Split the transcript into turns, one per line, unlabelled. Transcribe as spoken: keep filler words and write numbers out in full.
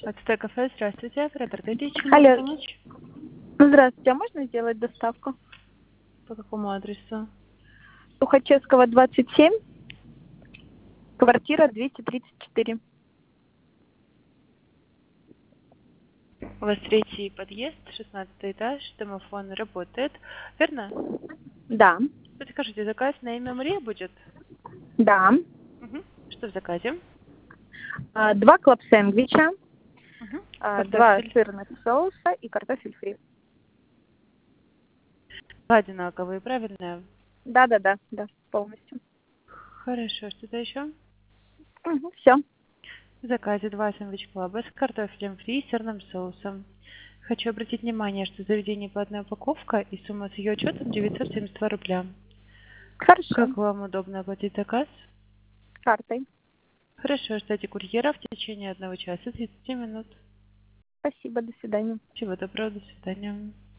Ацтек кафе, здравствуйте, оператор Дэдди, чем
Алло.
могу помочь?
Здравствуйте, а можно сделать доставку?
По какому адресу?
Тухачевского, двадцать семь, квартира двести тридцать четыре.
У вас третий подъезд, шестнадцатый этаж, домофон работает, верно?
Да,
Подскажите, заказ на имя Мария будет?
да.
Угу. Что в заказе?
А, Два клаб-сэндвича,
Угу.
а, два
Картофель.
сырных соуса и картофель фри.
Два одинаковые, правильно?
Да, да, да, да, полностью.
Хорошо, что-то еще?
Все.
В заказе два сэндвич-клаба с картофелем фри и сырным соусом. Хочу обратить внимание, что заведение платная упаковка и сумма с ее учетом девятьсот семьдесят два рубля.
Хорошо.
Как вам удобно оплатить заказ?
Картой.
Хорошо, ждите курьера в течение одного часа тридцати минут.
Спасибо, до свидания.
Всего доброго, до свидания.